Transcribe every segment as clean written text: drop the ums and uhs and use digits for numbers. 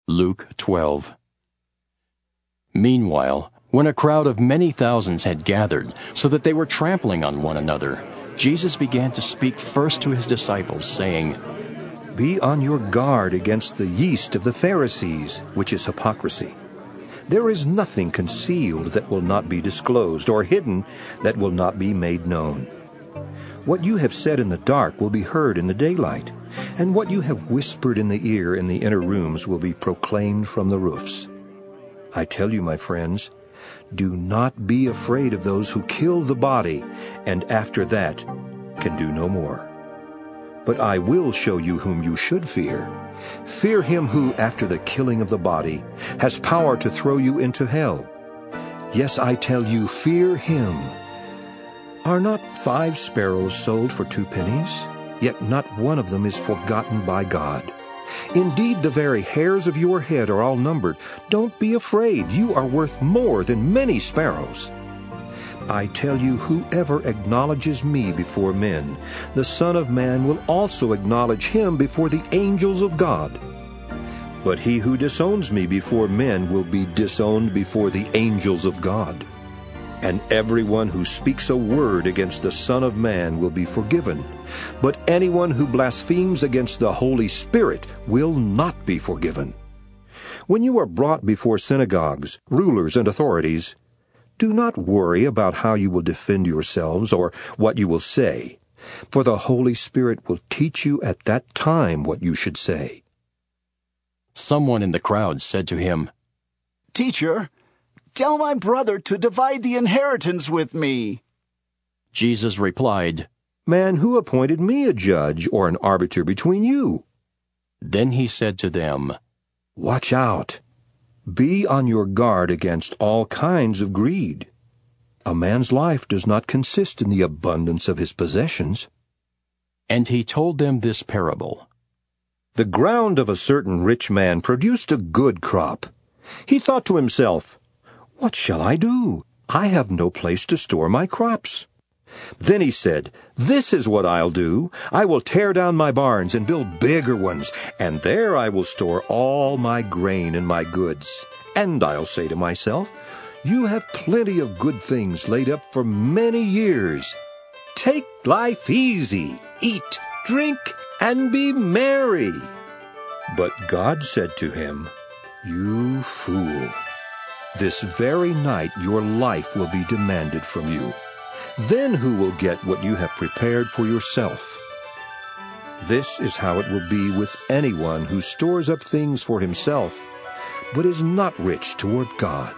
Luke 12. Meanwhile, when a crowd of many thousands had gathered, so that they were trampling on one another, Jesus began to speak first to his disciples, saying, "Be on your guard against the yeast of the Pharisees, which is hypocrisy. There is nothing concealed that will not be disclosed, or hidden that will not be made known. What you have said in the dark will be heard in the daylight, and what you have whispered in the ear in the inner rooms will be proclaimed from the roofs. I tell you, my friends, do not be afraid of those who kill the body, and after that can do no more. But I will show you whom you should fear. Fear him who, after the killing of the body, has power to throw you into hell. Yes, I tell you, fear him. Are not 5 sparrows sold for 2 pennies? Yet not one of them is forgotten by God. Indeed, the very hairs of your head are all numbered. Don't be afraid. You are worth more than many sparrows. I tell you, whoever acknowledges me before men, the Son of Man will also acknowledge him before the angels of God. But he who disowns me before men will be disowned before the angels of God. And everyone who speaks a word against the Son of Man will be forgiven. But anyone who blasphemes against the Holy Spirit will not be forgiven. When you are brought before synagogues, rulers, and authorities, do not worry about how you will defend yourselves or what you will say, for the Holy Spirit will teach you at that time what you should say." Someone in the crowd said to him, "Teacher, tell my brother to divide the inheritance with me." Jesus replied, "Man, who appointed me a judge or an arbiter between you?" Then he said to them, "Watch out. Be on your guard against all kinds of greed. A man's life does not consist in the abundance of his possessions." And he told them this parable. The ground of a certain rich man produced a good crop. He thought to himself, "What shall I do? I have no place to store my crops." Then he said, "This is what I'll do. I will tear down my barns and build bigger ones, and there I will store all my grain and my goods. And I'll say to myself, you have plenty of good things laid up for many years. Take life easy, eat, drink, and be merry." But God said to him, "You fool. This very night your life will be demanded from you. Then who will get what you have prepared for yourself? This is how it will be with anyone who stores up things for himself, but is not rich toward God."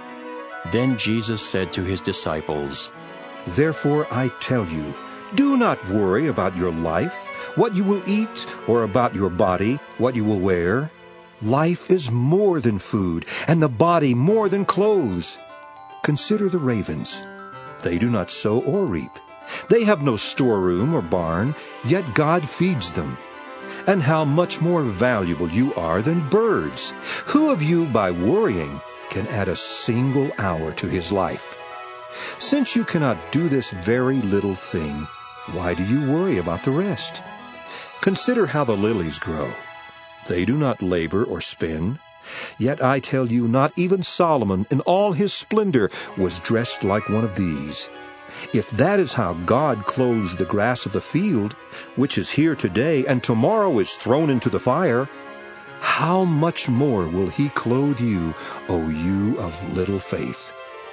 Then Jesus said to his disciples, "Therefore I tell you, do not worry about your life, what you will eat, or about your body, what you will wear. Life is more than food, and the body more than clothes. Consider the ravens. They do not sow or reap. They have no storeroom or barn, yet God feeds them. And how much more valuable you are than birds. Who of you, by worrying, can add a single hour to his life? Since you cannot do this very little thing, why do you worry about the rest? Consider how the lilies grow. They do not labor or spin. Yet I tell you, not even Solomon in all his splendor was dressed like one of these. If that is how God clothes the grass of the field, which is here today and tomorrow is thrown into the fire, how much more will he clothe you, O you of little faith?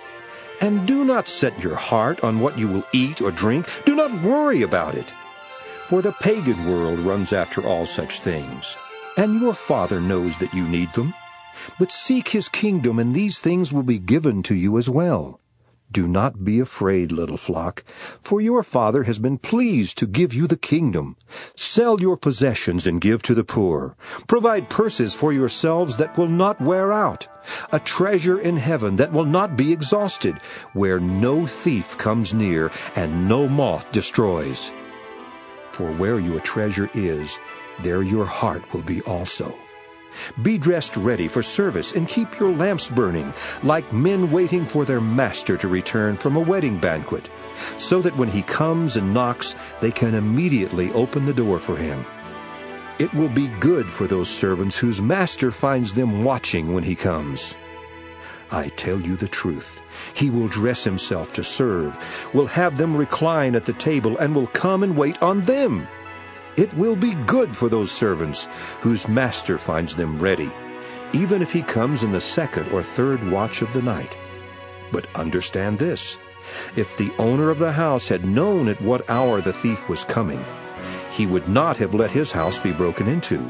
And do not set your heart on what you will eat or drink. Do not worry about it. For the pagan world runs after all such things, and your Father knows that you need them. But seek his kingdom, and these things will be given to you as well. Do not be afraid, little flock, for your Father has been pleased to give you the kingdom. Sell your possessions and give to the poor. Provide purses for yourselves that will not wear out, a treasure in heaven that will not be exhausted, where no thief comes near and no moth destroys. For where your treasure is, there your heart will be also. Be dressed ready for service and keep your lamps burning, like men waiting for their master to return from a wedding banquet, so that when he comes and knocks, they can immediately open the door for him. It will be good for those servants whose master finds them watching when he comes. I tell you the truth, he will dress himself to serve, will have them recline at the table, and will come and wait on them. It will be good for those servants whose master finds them ready, even if he comes in the second or third watch of the night. But understand this, if the owner of the house had known at what hour the thief was coming, he would not have let his house be broken into.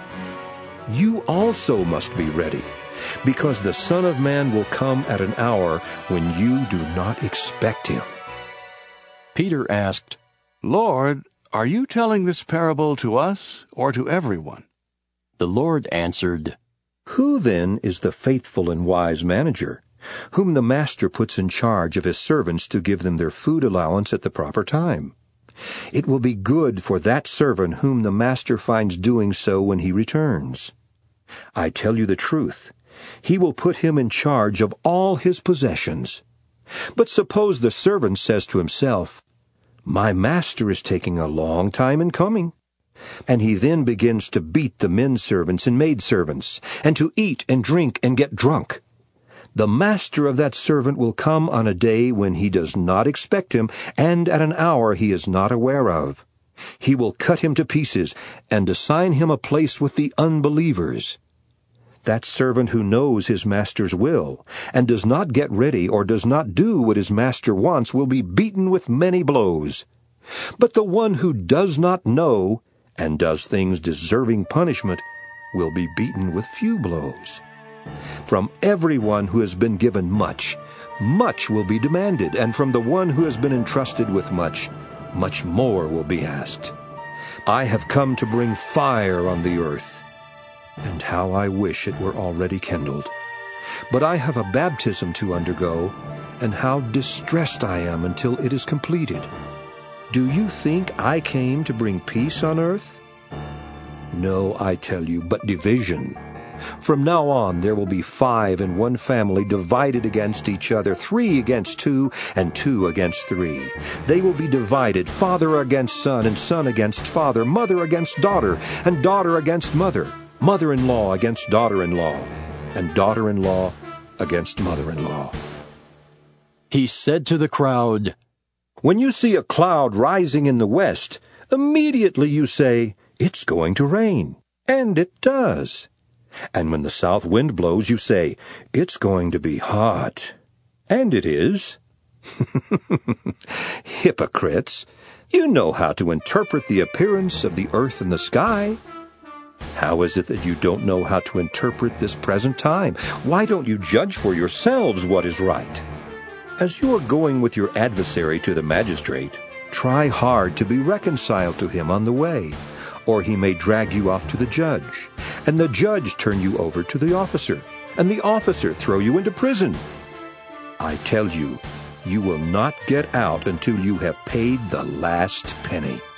You also must be ready, because the Son of Man will come at an hour when you do not expect him. Peter asked, Lord, are you telling this parable to us or to everyone? The Lord answered, Who then is the faithful and wise manager, whom the master puts in charge of his servants to give them their food allowance at the proper time? It will be good for that servant whom the master finds doing so when he returns. I tell you the truth, he will put him in charge of all his possessions. But suppose the servant says to himself, My master is taking a long time in coming. And he then begins to beat the men servants and maid servants, and to eat and drink and get drunk. The master of that servant will come on a day when he does not expect him, and at an hour he is not aware of. He will cut him to pieces, and assign him a place with the unbelievers. That servant who knows his master's will, and does not get ready or does not do what his master wants, will be beaten with many blows. But the one who does not know, and does things deserving punishment, will be beaten with few blows. From everyone who has been given much, much will be demanded, and from the one who has been entrusted with much, much more will be asked. I have come to bring fire on the earth, and how I wish it were already kindled. But I have a baptism to undergo, and how distressed I am until it is completed. Do you think I came to bring peace on earth? No, I tell you, but division. From now on there will be 5 in one family divided against each other, 3 against 2, and 2 against 3. They will be divided, father against son, and son against father, mother against daughter, and daughter against mother, mother-in-law against daughter-in-law, and daughter-in-law against mother-in-law. He said to the crowd, When you see a cloud rising in the west, immediately you say, It's going to rain. And it does. And when the south wind blows, you say, It's going to be hot. And it is. Hypocrites! You know how to interpret the appearance of the earth and the sky. How is it that you don't know how to interpret this present time? Why don't you judge for yourselves what is right? As you are going with your adversary to the magistrate, try hard to be reconciled to him on the way, or he may drag you off to the judge, and the judge turn you over to the officer, and the officer throw you into prison. I tell you, you will not get out until you have paid the last penny.